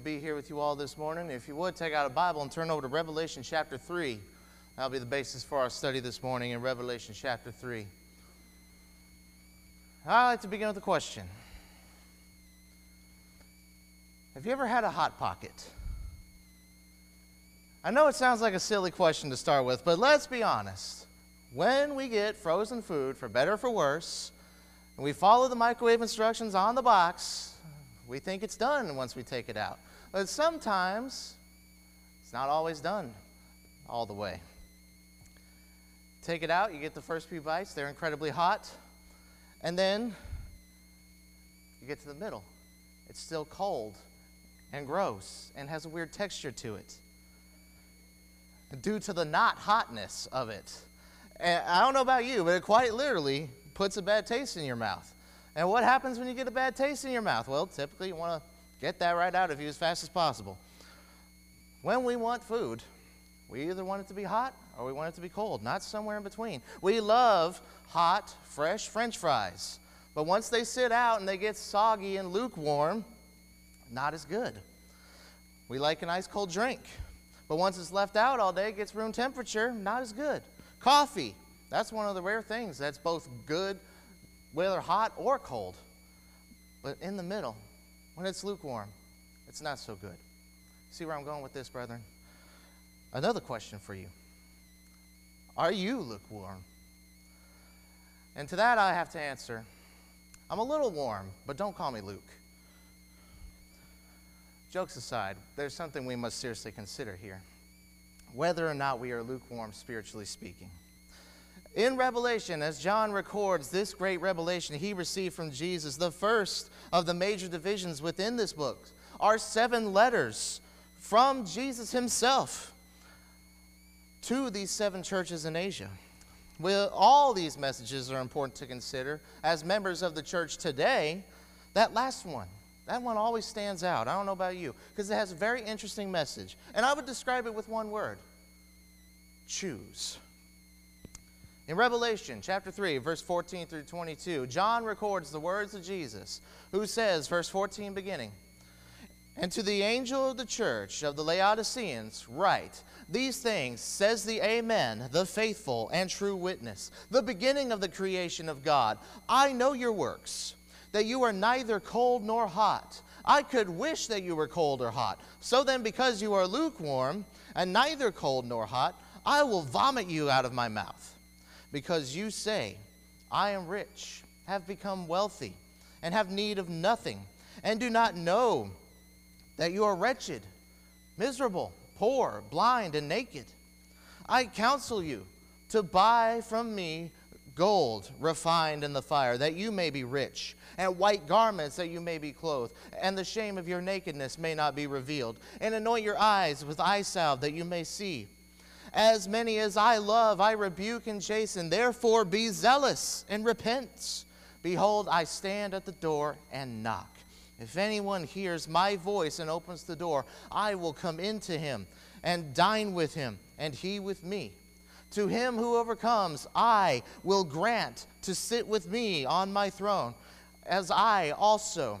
be here with you all this morning. If you would, take out a Bible and turn over to Revelation chapter 3. That'll be the basis for our study this morning in Revelation chapter 3. I'd like to begin with a question. Have you ever had a Hot Pocket? I know it sounds like a silly question to start with, but let's be honest. When we get frozen food, for better or for worse, and we follow the microwave instructions on the box, we think it's done once we take it out. But sometimes, it's not always done all the way. Take it out, you get the first few bites, they're incredibly hot, and then you get to the middle. It's still cold and gross and has a weird texture to it due to the not hotness of it. And I don't know about you, but it quite literally puts a bad taste in your mouth. And what happens when you get a bad taste in your mouth? Well, typically you want to get that right out of you as fast as possible. When we want food, we either want it to be hot or we want it to be cold, not somewhere in between. We love hot, fresh French fries. But once they sit out and they get soggy and lukewarm, not as good. We like an ice cold drink. But once it's left out all day, it gets room temperature, not as good. Coffee, that's one of the rare things that's both good, whether hot or cold. But in the middle, when it's lukewarm, it's not so good. See where I'm going with this, brethren? Another question for you. Are you lukewarm? And to that I have to answer, I'm a little warm, but don't call me Luke. Jokes aside, there's something we must seriously consider here. Whether or not we are lukewarm, spiritually speaking. In Revelation, as John records this great revelation he received from Jesus, the first of the major divisions within this book are 7 letters from Jesus himself to these 7 churches in Asia. Well, all these messages are important to consider. As members of the church today, that last one, that one always stands out. I don't know about you, because it has a very interesting message. And I would describe it with one word: choose. In Revelation chapter 3, verse 14 through 22, John records the words of Jesus, who says, verse 14 beginning, "And to the angel of the church of the Laodiceans write, these things says the Amen, the faithful and true witness, the beginning of the creation of God. I know your works, that you are neither cold nor hot. I could wish that you were cold or hot. So then, because you are lukewarm and neither cold nor hot, I will vomit you out of my mouth. Because you say, I am rich, have become wealthy, and have need of nothing, and do not know that you are wretched, miserable, poor, blind, and naked. I counsel you to buy from me gold refined in the fire, that you may be rich, and white garments that you may be clothed, and the shame of your nakedness may not be revealed, and anoint your eyes with eye salve that you may see. As many as I love, I rebuke and chasten. Therefore be zealous and repent. Behold, I stand at the door and knock. If anyone hears my voice and opens the door, I will come into him and dine with him, and he with me. To him who overcomes, I will grant to sit with me on my throne, as I also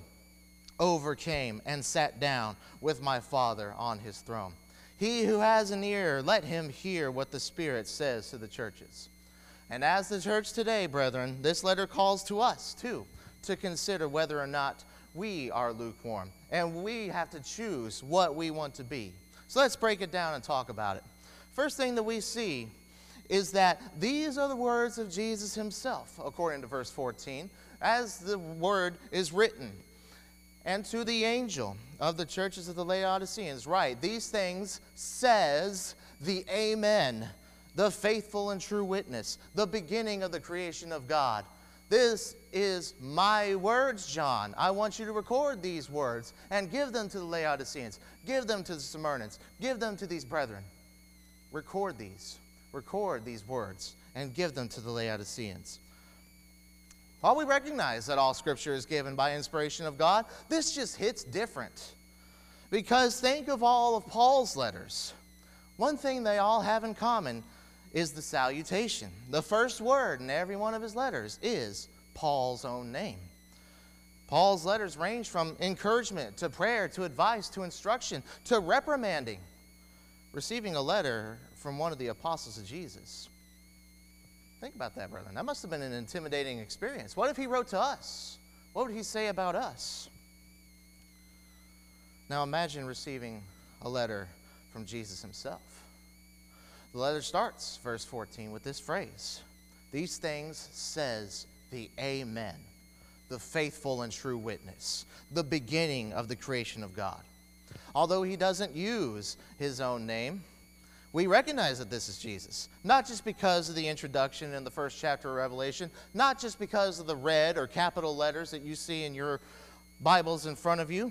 overcame and sat down with my Father on his throne. He who has an ear, let him hear what the Spirit says to the churches." And as the church today, brethren, this letter calls to us, too, to consider whether or not we are lukewarm. And we have to choose what we want to be. So let's break it down and talk about it. First thing that we see is that these are the words of Jesus himself, according to verse 14, as the word is written. And to the angel of the churches of the Laodiceans write, these things says the Amen, the faithful and true witness, the beginning of the creation of God. This is my words, John. I want you to record these words and give them to the Laodiceans, give them to the Smyrnans, give them to these brethren. Record these words and give them to the Laodiceans. While we recognize that all Scripture is given by inspiration of God, this just hits different. Because think of all of Paul's letters. One thing they all have in common is the salutation. The first word in every one of his letters is Paul's own name. Paul's letters range from encouragement to prayer to advice to instruction to reprimanding. Receiving a letter from one of the apostles of Jesus. Think about that, brethren. That must have been an intimidating experience. What if he wrote to us? What would he say about us? Now imagine receiving a letter from Jesus himself. The letter starts, verse 14, with this phrase. These things says the Amen, the faithful and true witness, the beginning of the creation of God. Although he doesn't use his own name, we recognize that this is Jesus. Not just because of the introduction in the first chapter of Revelation, not just because of the red or capital letters that you see in your Bibles in front of you,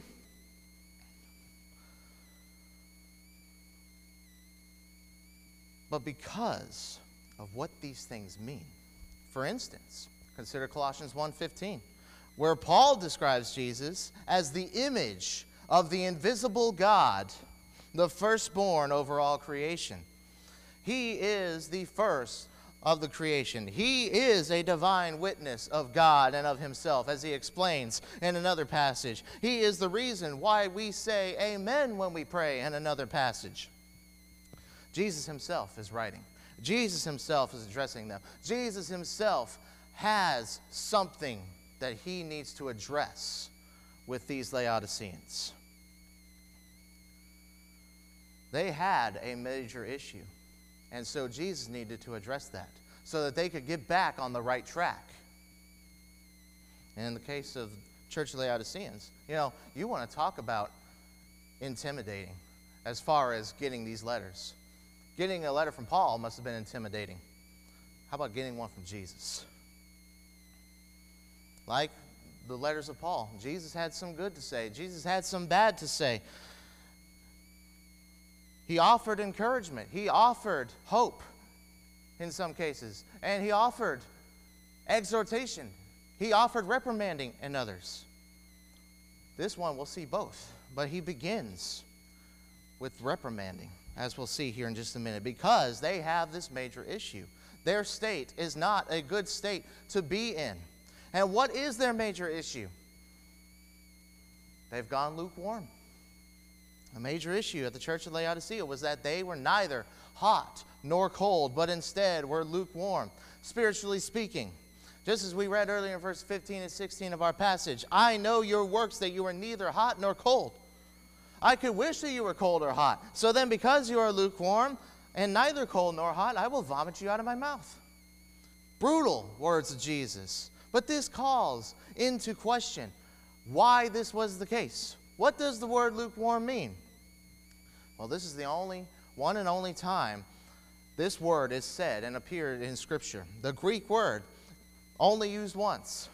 but because of what these things mean. For instance, consider Colossians 1:15, where Paul describes Jesus as the image of the invisible God, the firstborn over all creation. He is the first of the creation. He is a divine witness of God and of himself, as he explains in another passage. He is the reason why we say amen when we pray in another passage. Jesus himself is writing. Jesus himself is addressing them. Jesus himself has something that he needs to address with these Laodiceans. They had a major issue, and so Jesus needed to address that so that they could get back on the right track. And in the case of Church of Laodiceans, you want to talk about intimidating as far as getting these letters. Getting a letter from Paul must have been intimidating. How about getting one from Jesus? Like the letters of Paul, Jesus had some good to say. Jesus had some bad to say. He offered encouragement. He offered hope in some cases. And he offered exhortation. He offered reprimanding in others. This one we'll see both. But he begins with reprimanding, as we'll see here in just a minute, because they have this major issue. Their state is not a good state to be in. And what is their major issue? They've gone lukewarm. A major issue at the Church of Laodicea was that they were neither hot nor cold, but instead were lukewarm, spiritually speaking. Just as we read earlier in verse 15 and 16 of our passage, I know your works, that you are neither hot nor cold. I could wish that you were cold or hot. So then because you are lukewarm and neither cold nor hot, I will vomit you out of my mouth. Brutal words of Jesus. But this calls into question why this was the case. What does the word lukewarm mean? Well, this is the one and only time this word is said and appeared in Scripture. The Greek word only used once.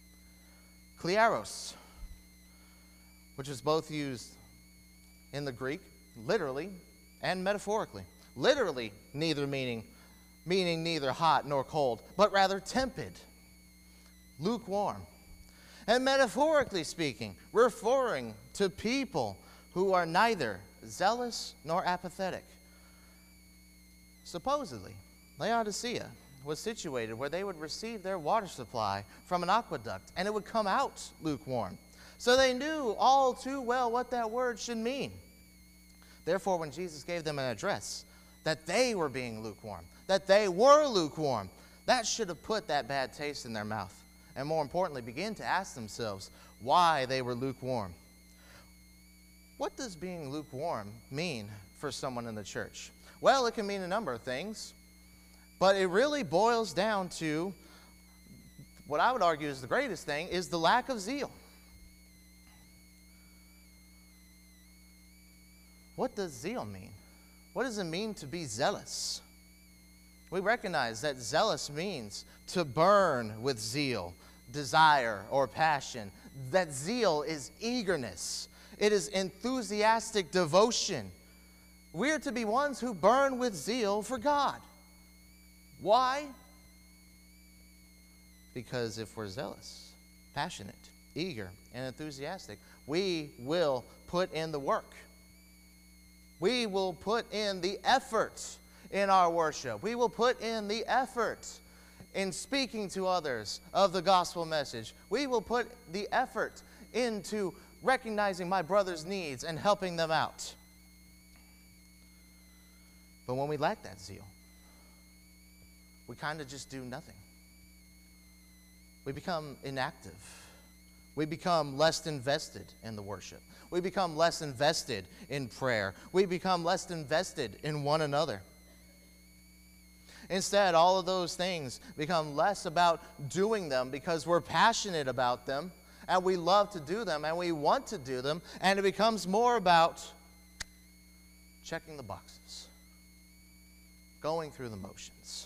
Klearos, which is both used in the Greek, literally and metaphorically. Literally, meaning neither hot nor cold, but rather tepid, lukewarm. And metaphorically speaking, referring to people who are neither zealous nor apathetic. Supposedly, Laodicea was situated where they would receive their water supply from an aqueduct, and it would come out lukewarm. So they knew all too well what that word should mean. Therefore, when Jesus gave them an address that they were being lukewarm, that they were lukewarm, that should have put that bad taste in their mouth. And more importantly, begin to ask themselves why they were lukewarm. What does being lukewarm mean for someone in the church? Well, it can mean a number of things, but it really boils down to what I would argue is the greatest thing, is the lack of zeal. What does zeal mean? What does it mean to be zealous? We recognize that zealous means to burn with zeal, desire, or passion. That zeal is eagerness. It is enthusiastic devotion. We're to be ones who burn with zeal for God. Why? Because if we're zealous, passionate, eager, and enthusiastic, we will put in the work. We will put in the effort in our worship. We will put in the effort in speaking to others of the gospel message. We will put the effort into recognizing my brother's needs and helping them out. But when we lack that zeal, we kind of just do nothing. We become inactive. We become less invested in the worship. We become less invested in prayer. We become less invested in one another. Instead, all of those things become less about doing them because we're passionate about them and we love to do them and we want to do them, and it becomes more about checking the boxes, going through the motions.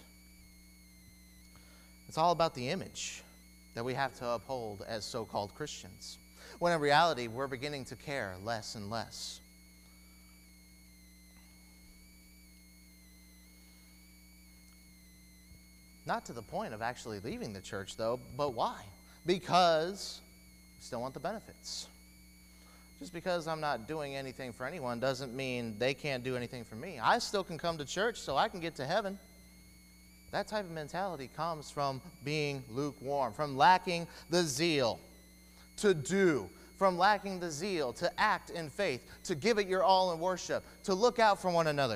It's all about the image that we have to uphold as so-called Christians, when in reality we're beginning to care less and less. Not to the point of actually leaving the church, though, but why? Because we still want the benefits. Just because I'm not doing anything for anyone doesn't mean they can't do anything for me. I still can come to church so I can get to heaven. That type of mentality comes from being lukewarm, from lacking the zeal to do, from lacking the zeal to act in faith, to give it your all in worship, to look out for one another.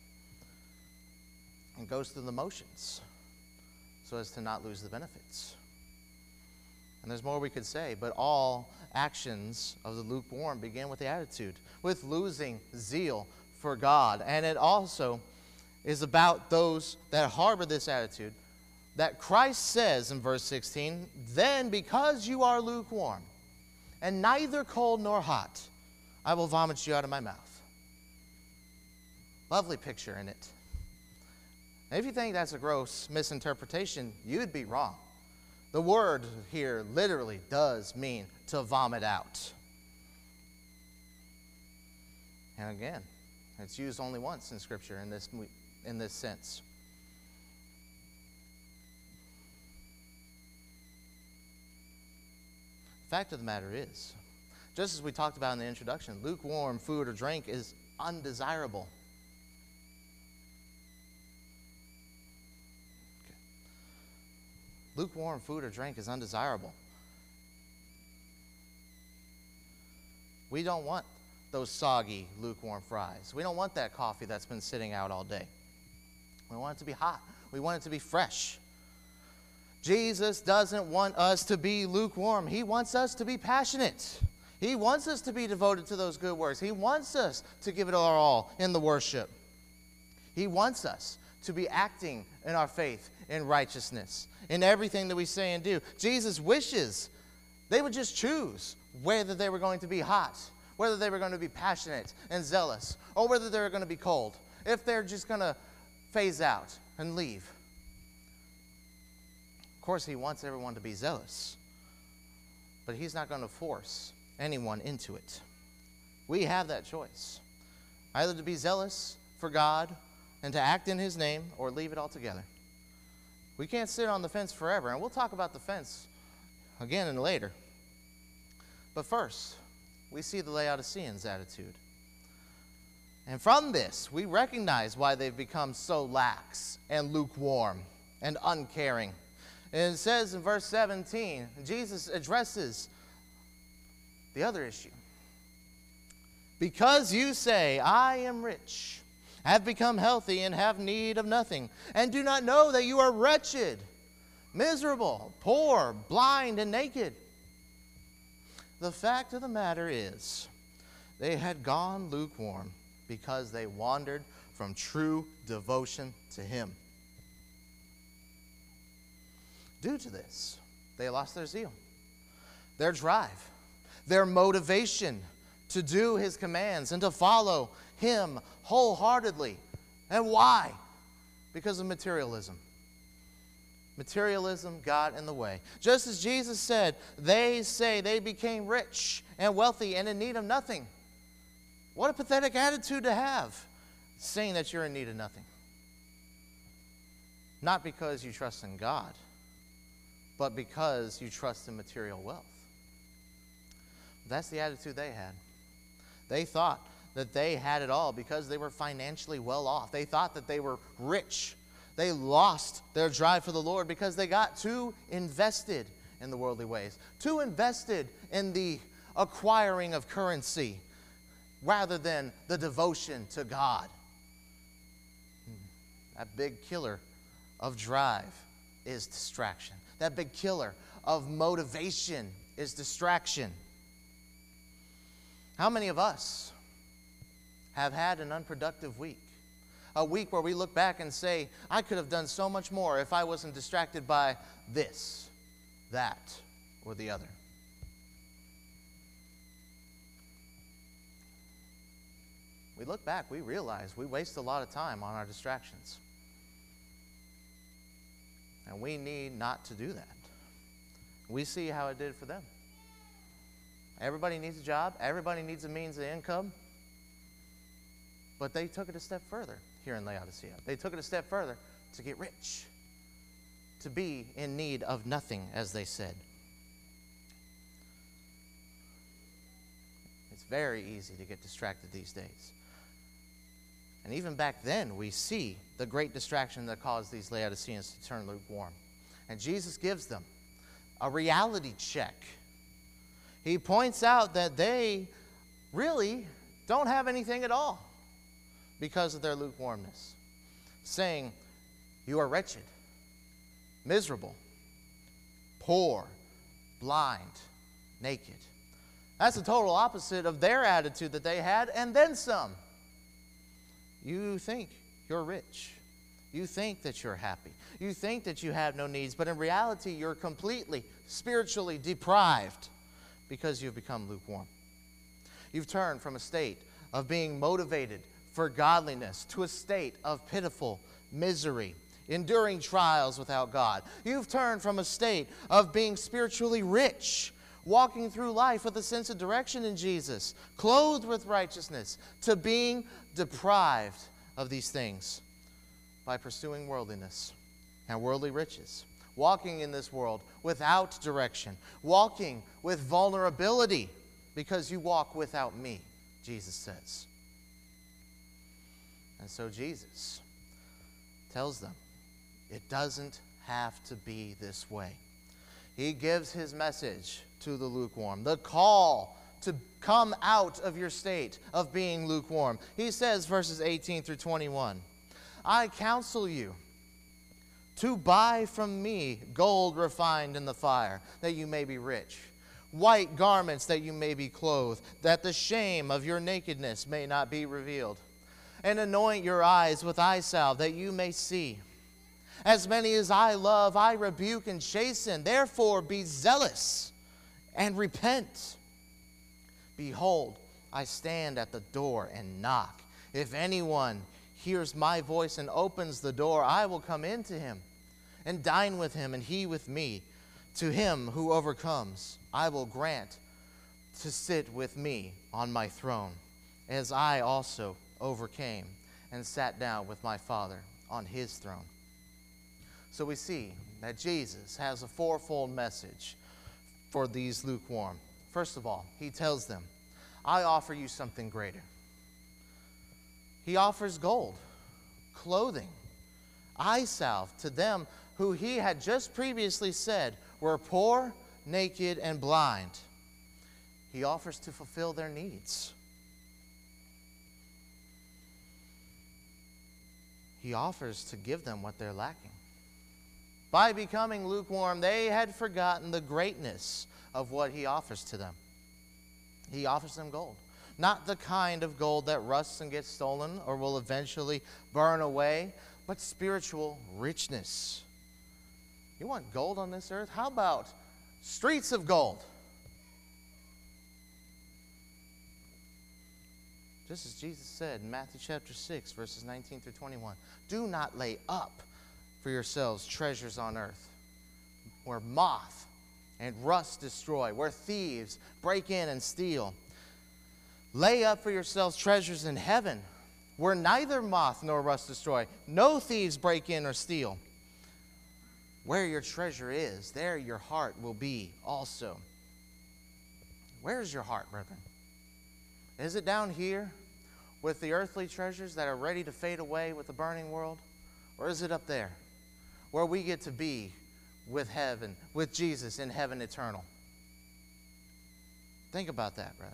And goes through the motions so as to not lose the benefits. And there's more we could say, but all actions of the lukewarm begin with the attitude, with losing zeal for God. And it also is about those that harbor this attitude that Christ says in verse 16, "Then because you are lukewarm and neither cold nor hot, I will vomit you out of my mouth." Lovely picture in it. And if you think that's a gross misinterpretation, you'd be wrong. The word here literally does mean to vomit out. And again, it's used only once in Scripture in this sense. The fact of the matter is, just as we talked about in the introduction, lukewarm food or drink is undesirable. Lukewarm food or drink is undesirable. We don't want those soggy, lukewarm fries. We don't want that coffee that's been sitting out all day. We want it to be hot. We want it to be fresh. Jesus doesn't want us to be lukewarm. He wants us to be passionate. He wants us to be devoted to those good works. He wants us to give it our all in the worship. He wants us to be acting in our faith in righteousness, in everything that we say and do. Jesus wishes they would just choose whether they were going to be hot, whether they were going to be passionate and zealous, or whether they were going to be cold. If they're just going to phase out and leave. Of course, he wants everyone to be zealous, but he's not going to force anyone into it. We have that choice, either to be zealous for God and to act in his name, or leave it altogether. We can't sit on the fence forever, and we'll talk about the fence again and later. But first, we see the Laodiceans' attitude. And from this, we recognize why they've become so lax and lukewarm and uncaring. And it says in verse 17, Jesus addresses the other issue. "Because you say, 'I am rich, have become healthy, and have need of nothing, and do not know that you are wretched, miserable, poor, blind, and naked.' The fact of the matter is, they had gone lukewarm because they wandered from true devotion to him. Due to this, they lost their zeal, their drive, their motivation to do his commands and to follow him wholeheartedly. And why? Because of materialism. Materialism got in the way. Just as Jesus said, they say they became rich and wealthy and in need of nothing. What a pathetic attitude to have, saying that you're in need of nothing. Not because you trust in God, but because you trust in material wealth. That's the attitude they had. They thought that they had it all because they were financially well off. They thought that they were rich. They lost their drive for the Lord because they got too invested in the worldly ways, too invested in the acquiring of currency rather than the devotion to God. That big killer of drive is distraction. That big killer of motivation is distraction. How many of us have had an unproductive week? A week where we look back and say, I could have done so much more if I wasn't distracted by this, that, or the other. We look back, we realize we waste a lot of time on our distractions. And we need not to do that. We see how it did for them. Everybody needs a job. Everybody needs a means of income. But they took it a step further here in Laodicea. They took it a step further to get rich, to be in need of nothing, as they said. It's very easy to get distracted these days. And even back then, we see the great distraction that caused these Laodiceans to turn lukewarm. And Jesus gives them a reality check. He points out that they really don't have anything at all because of their lukewarmness, saying, you are wretched, miserable, poor, blind, naked. That's the total opposite of their attitude that they had, and then some. You think you're rich. You think that you're happy. You think that you have no needs, but in reality, you're completely spiritually deprived because you've become lukewarm. You've turned from a state of being motivated for godliness to a state of pitiful misery, enduring trials without God. You've turned from a state of being spiritually rich, walking through life with a sense of direction in Jesus, clothed with righteousness, to being deprived of these things by pursuing worldliness and worldly riches, walking in this world without direction, walking with vulnerability because you walk without me, Jesus says. And so Jesus tells them it doesn't have to be this way. He gives his message to the lukewarm, the call to come out of your state of being lukewarm. He says, verses 18 through 21, I counsel you to buy from me gold refined in the fire, that you may be rich, white garments that you may be clothed, that the shame of your nakedness may not be revealed, and anoint your eyes with eye salve, that you may see. As many as I love, I rebuke and chasten. Therefore be zealous and repent. Behold, I stand at the door and knock. If anyone hears my voice and opens the door, I will come into him and dine with him, and he with me. To him who overcomes, I will grant to sit with me on my throne, as I also overcame and sat down with my Father on his throne. So we see that Jesus has a fourfold message for these lukewarm. First of all, he tells them, I offer you something greater. He offers gold, clothing, eye salve to them who he had just previously said were poor, naked, and blind. He offers to fulfill their needs. He offers to give them what they're lacking. By becoming lukewarm, they had forgotten the greatness of what he offers to them. He offers them gold. Not the kind of gold that rusts and gets stolen or will eventually burn away, but spiritual richness. You want gold on this earth? How about streets of gold? Just as Jesus said in Matthew chapter 6, verses 19 through 21, do not lay up for yourselves treasures on earth, where moth and rust destroy, where thieves break in and steal. Lay up for yourselves treasures in heaven, where neither moth nor rust destroy, no thieves break in or steal. Where your treasure is, there your heart will be also. Where is your heart, brethren? Is it down here with the earthly treasures that are ready to fade away with the burning world? Or is it up there, where we get to be with heaven, with Jesus in heaven eternal? Think about that, brother.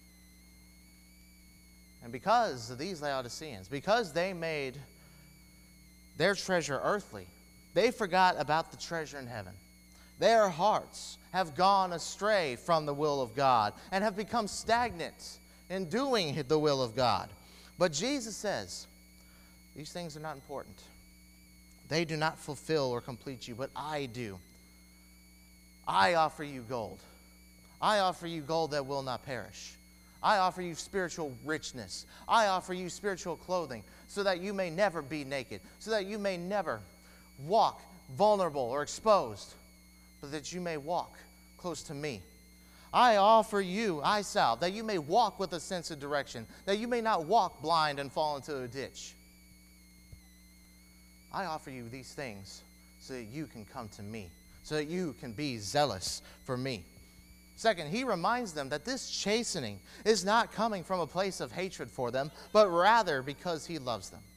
And because of these Laodiceans, because they made their treasure earthly, they forgot about the treasure in heaven. Their hearts have gone astray from the will of God and have become stagnant in doing the will of God. But Jesus says, these things are not important. They do not fulfill or complete you, but I do. I offer you gold. I offer you gold that will not perish. I offer you spiritual richness. I offer you spiritual clothing so that you may never be naked, so that you may never walk vulnerable or exposed, but that you may walk close to me. I offer you eye salve, that you may walk with a sense of direction, that you may not walk blind and fall into a ditch. I offer you these things so that you can come to me, so that you can be zealous for me. Second, he reminds them that this chastening is not coming from a place of hatred for them, but rather because he loves them.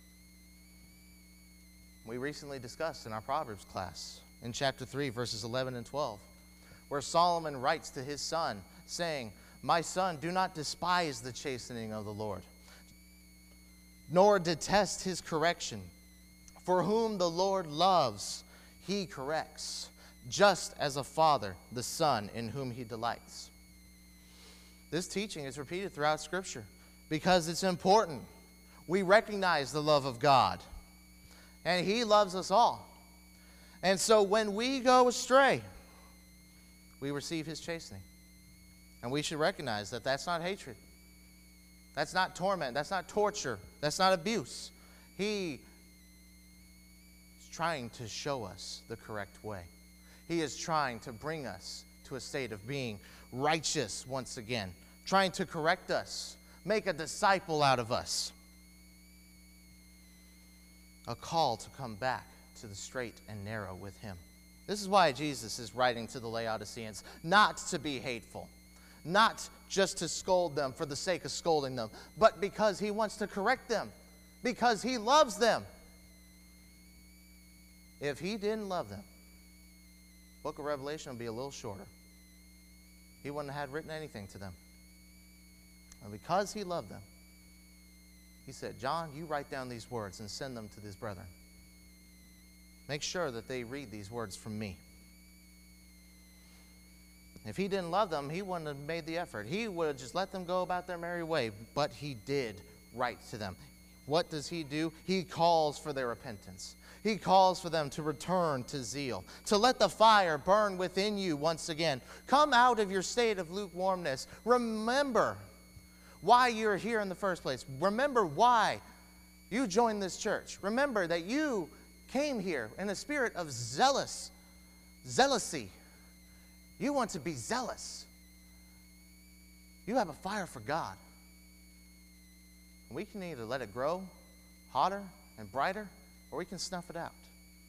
We recently discussed in our Proverbs class, in chapter 3, verses 11 and 12, where Solomon writes to his son, saying, "My son, do not despise the chastening of the Lord, nor detest his correction. For whom the Lord loves, he corrects, just as a father the son in whom he delights." This teaching is repeated throughout Scripture because it's important. We recognize the love of God, and he loves us all. And so when we go astray, we receive his chastening. And we should recognize that that's not hatred. That's not torment. That's not torture. That's not abuse. He is trying to show us the correct way. He is trying to bring us to a state of being righteous once again, trying to correct us, make a disciple out of us. A call to come back to the straight and narrow with him. This is why Jesus is writing to the Laodiceans, not to be hateful, not just to scold them for the sake of scolding them, but because he wants to correct them, because he loves them. If he didn't love them, Book of Revelation would be a little shorter. He wouldn't have had written anything to them. And because he loved them, he said, "John, you write down these words and send them to these brethren. Make sure that they read these words from me." If he didn't love them, he wouldn't have made the effort. He would have just let them go about their merry way, but he did write to them. What does he do? He calls for their repentance. He calls for them to return to zeal, to let the fire burn within you once again. Come out of your state of lukewarmness. Remember why you're here in the first place. Remember why you joined this church. Remember that you came here in a spirit of zealousy. You want to be zealous. You have a fire for God. We can either let it grow hotter and brighter, or we can snuff it out.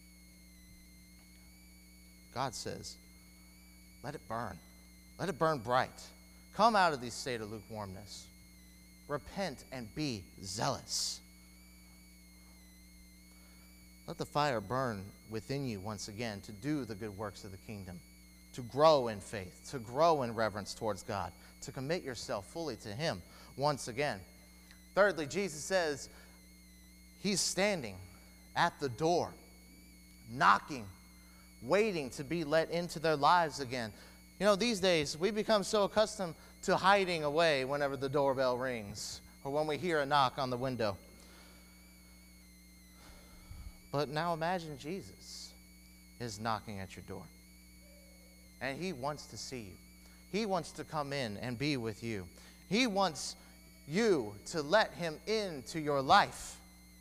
God says, let it burn. Let it burn bright. Come out of this state of lukewarmness. Repent and be zealous. Let the fire burn within you once again to do the good works of the kingdom, to grow in faith, to grow in reverence towards God, to commit yourself fully to him once again. Thirdly, Jesus says he's standing at the door, knocking, waiting to be let into their lives again. You know, these days, we become so accustomed to hiding away whenever the doorbell rings or when we hear a knock on the window. But now imagine Jesus is knocking at your door. And he wants to see you. He wants to come in and be with you. He wants you to let him into your life.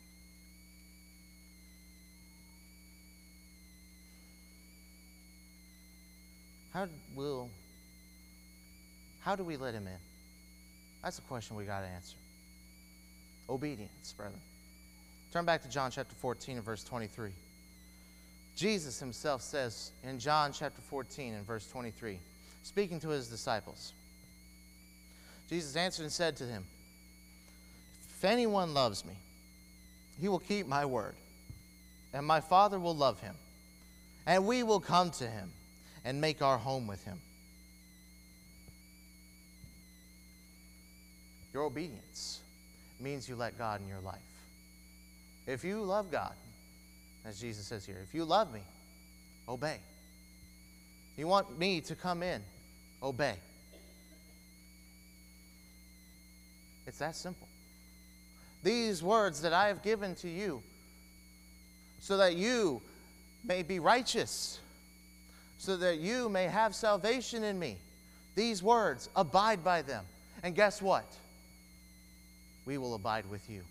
How do we let him in? That's a question we got to answer. Obedience, brother. Turn back to John chapter 14 and verse 23. Jesus himself says in John chapter 14 and verse 23, speaking to his disciples, Jesus answered and said to him, "If anyone loves me, he will keep my word, and my Father will love him, and we will come to him and make our home with him. Your obedience means you let God in your life. If you love God, as Jesus says here, if you love me, obey. You want me to come in, obey. It's that simple. These words that I have given to you, so that you may be righteous, so that you may have salvation in me. These words, abide by them. And guess what? We will abide with you.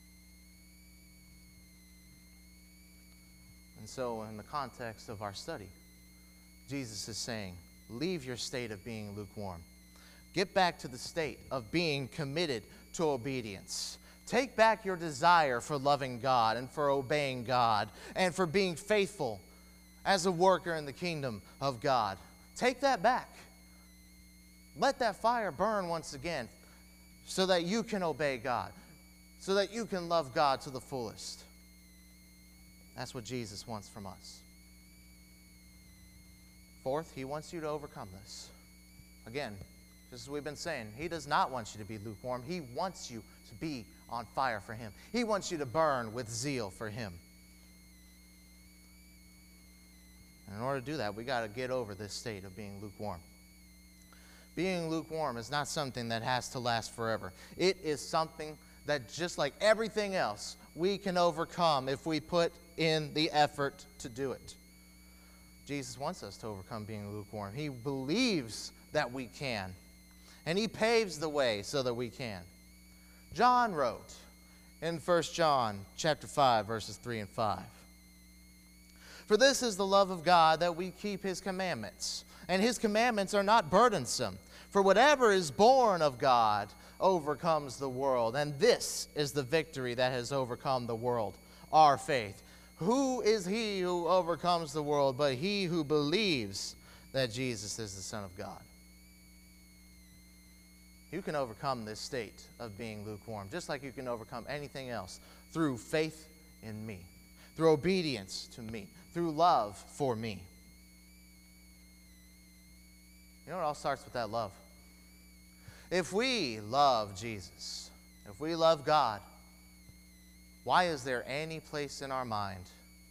And so, in the context of our study, Jesus is saying, leave your state of being lukewarm. Get back to the state of being committed to obedience. Take back your desire for loving God and for obeying God and for being faithful as a worker in the kingdom of God. Take that back. Let that fire burn once again so that you can obey God, so that you can love God to the fullest. That's what Jesus wants from us. Fourth, he wants you to overcome this. Again, just as we've been saying, he does not want you to be lukewarm. He wants you to be on fire for him. He wants you to burn with zeal for him. And in order to do that, we got to get over this state of being lukewarm. Being lukewarm is not something that has to last forever. It is something that, just like everything else, we can overcome if we put in the effort to do it. Jesus wants us to overcome being lukewarm. He believes that we can, and he paves the way so that we can. John wrote in 1 John chapter 5, verses 3 and 5. For this is the love of God, that we keep his commandments, and his commandments are not burdensome. For whatever is born of God overcomes the world, and this is the victory that has overcome the world, our faith. Who is he who overcomes the world but he who believes that Jesus is the Son of God? You can overcome this state of being lukewarm, just like you can overcome anything else, through faith in me, through obedience to me, through love for me. You know, it all starts with that love. If we love Jesus, if we love God, why is there any place in our mind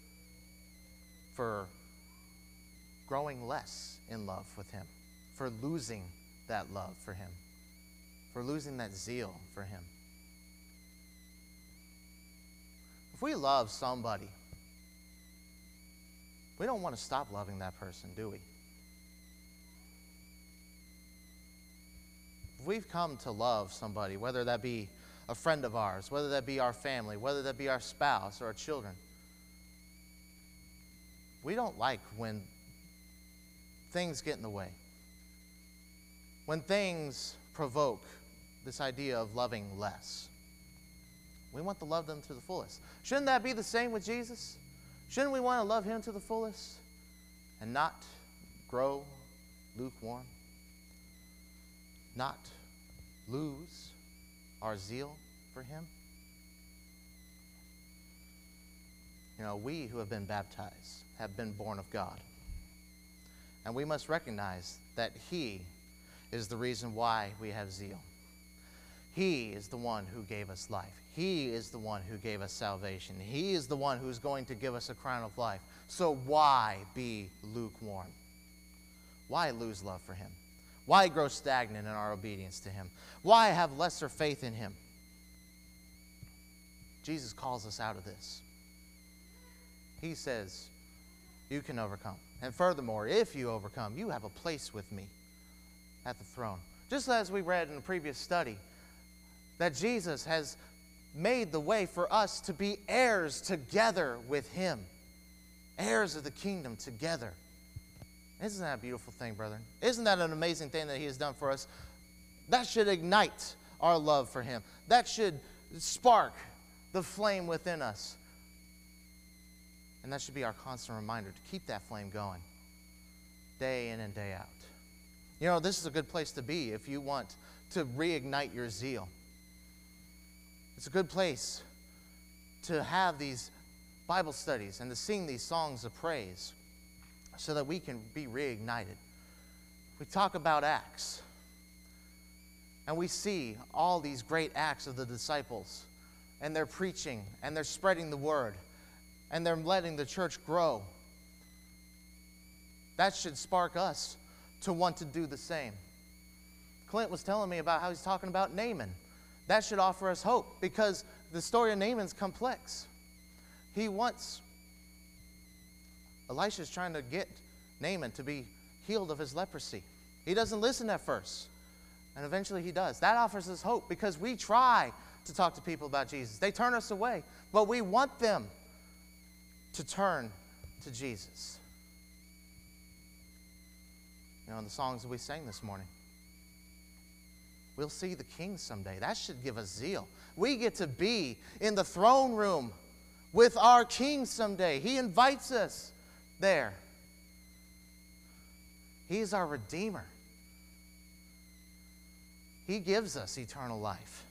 for growing less in love with him, for losing that love for him, for losing that zeal for him? If we love somebody, we don't want to stop loving that person, do we? If we've come to love somebody, whether that be a friend of ours, whether that be our family, whether that be our spouse or our children, we don't like when things get in the way, when things provoke this idea of loving less. We want to love them to the fullest. Shouldn't that be the same with Jesus? Shouldn't we want to love him to the fullest and not grow lukewarm? Not lose our zeal for him? You know, we who have been baptized have been born of God. And we must recognize that he is the reason why we have zeal. He is the one who gave us life. He is the one who gave us salvation. He is the one who's going to give us a crown of life. So why be lukewarm? Why lose love for him? Why grow stagnant in our obedience to him? Why have lesser faith in him? Jesus calls us out of this. He says, you can overcome. And furthermore, if you overcome, you have a place with me at the throne. Just as we read in the previous study, that Jesus has made the way for us to be heirs together with him. Heirs of the kingdom together. Isn't that a beautiful thing, brethren? Isn't that an amazing thing that he has done for us? That should ignite our love for him. That should spark the flame within us. And that should be our constant reminder to keep that flame going day in and day out. You know, this is a good place to be if you want to reignite your zeal. It's a good place to have these Bible studies and to sing these songs of praise so that we can be reignited. We talk about Acts, and we see all these great acts of the disciples, and they're preaching, and they're spreading the word, and they're letting the church grow. That should spark us to want to do the same. Clint was telling me about how he's talking about Naaman. That should offer us hope, because the story of Naaman's complex. Elisha's trying to get Naaman to be healed of his leprosy. He doesn't listen at first, and eventually he does. That offers us hope, because we try to talk to people about Jesus. They turn us away, but we want them to turn to Jesus. You know, in the songs that we sang this morning, we'll see the King someday. That should give us zeal. We get to be in the throne room with our King someday. He invites us there. He's our Redeemer. He gives us eternal life.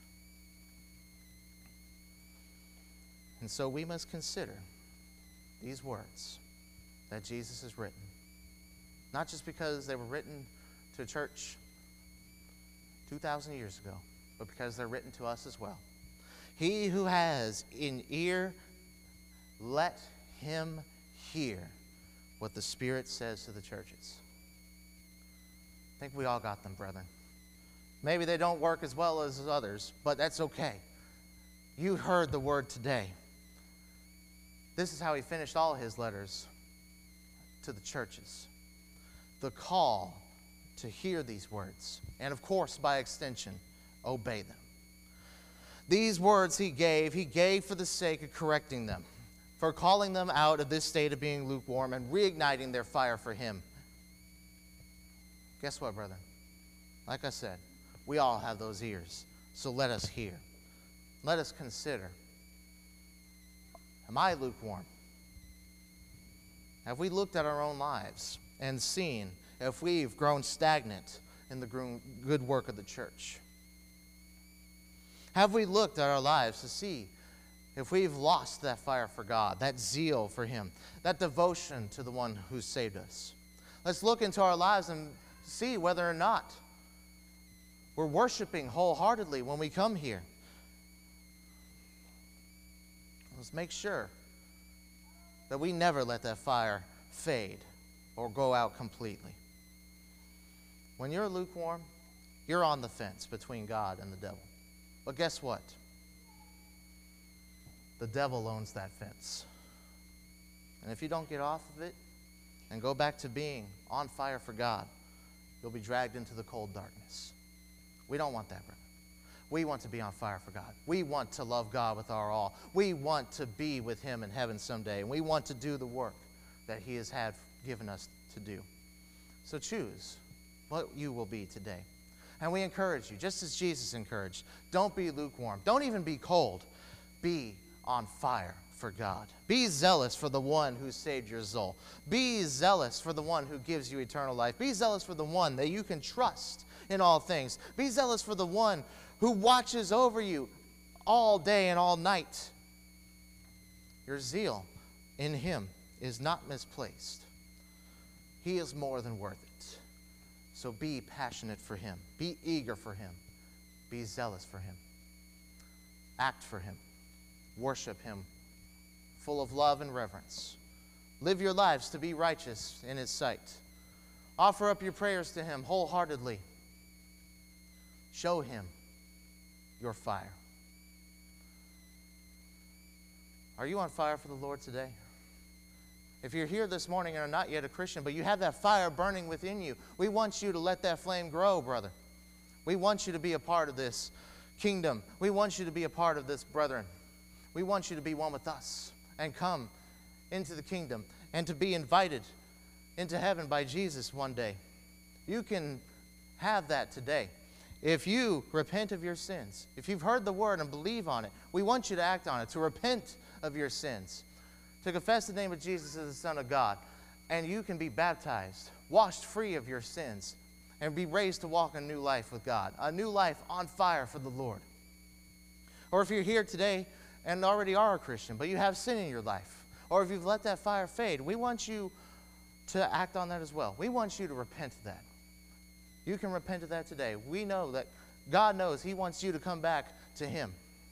And so we must consider these words that Jesus has written. Not just because they were written to a church 2,000 years ago, but because they're written to us as well. He who has an ear, let him hear what the Spirit says to the churches. I think we all got them, brethren. Maybe they don't work as well as others, but that's okay. You heard the word today. This is how he finished all his letters to the churches. The call to hear these words, and of course, by extension, obey them. These words he gave for the sake of correcting them, for calling them out of this state of being lukewarm and reigniting their fire for him. Guess what, brethren? Like I said, we all have those ears, so let us hear. Let us consider, am I lukewarm? Have we looked at our own lives and seen if we've grown stagnant in the good work of the church? Have we looked at our lives to see if we've lost that fire for God, that zeal for him, that devotion to the one who saved us? Let's look into our lives and see whether or not we're worshiping wholeheartedly when we come here. Let's make sure that we never let that fire fade or go out completely. When you're lukewarm, you're on the fence between God and the devil. But guess what? The devil owns that fence. And if you don't get off of it and go back to being on fire for God, you'll be dragged into the cold darkness. We don't want that, brother. We want to be on fire for God. We want to love God with our all. We want to be with him in heaven someday. And we want to do the work that he has given us to do. So choose what you will be today. And we encourage you, just as Jesus encouraged, don't be lukewarm. Don't even be cold. Be on fire for God. Be zealous for the one who saved your soul. Be zealous for the one who gives you eternal life. Be zealous for the one that you can trust in all things. Be zealous for the one who watches over you all day and all night. Your zeal in him is not misplaced. He is more than worth it. So be passionate for him. Be eager for him. Be zealous for him. Act for him. Worship him, full of love and reverence. Live your lives to be righteous in his sight. Offer up your prayers to him wholeheartedly. Show him your fire. Are you on fire for the Lord today? If you're here this morning and are not yet a Christian, but you have that fire burning within you, we want you to let that flame grow, brother. We want you to be a part of this kingdom. We want you to be a part of this, brethren. We want you to be one with us and come into the kingdom and to be invited into heaven by Jesus one day. You can have that today. If you repent of your sins, if you've heard the word and believe on it, we want you to act on it, to repent of your sins, to confess the name of Jesus as the Son of God, and you can be baptized, washed free of your sins, and be raised to walk a new life with God, a new life on fire for the Lord. Or if you're here today and already are a Christian, but you have sin in your life, or if you've let that fire fade, we want you to act on that as well. We want you to repent of that. You can repent of that today. We know that God knows He wants you to come back to Him.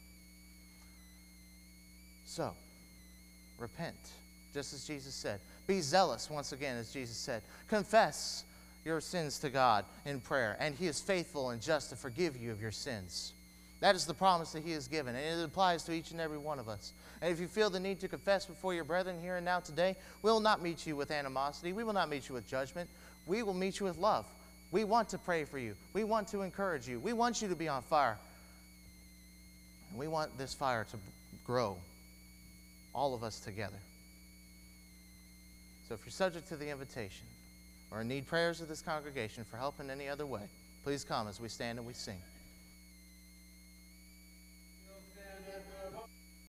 So, repent, just as Jesus said. Be zealous, once again, as Jesus said. Confess your sins to God in prayer, and He is faithful and just to forgive you of your sins. That is the promise that He has given, and it applies to each and every one of us. And if you feel the need to confess before your brethren here and now today, we will not meet you with animosity. We will not meet you with judgment. We will meet you with love. We want to pray for you. We want to encourage you. We want you to be on fire. And we want this fire to grow, all of us together. So if you're subject to the invitation or need prayers of this congregation for help in any other way, please come as we stand and we sing.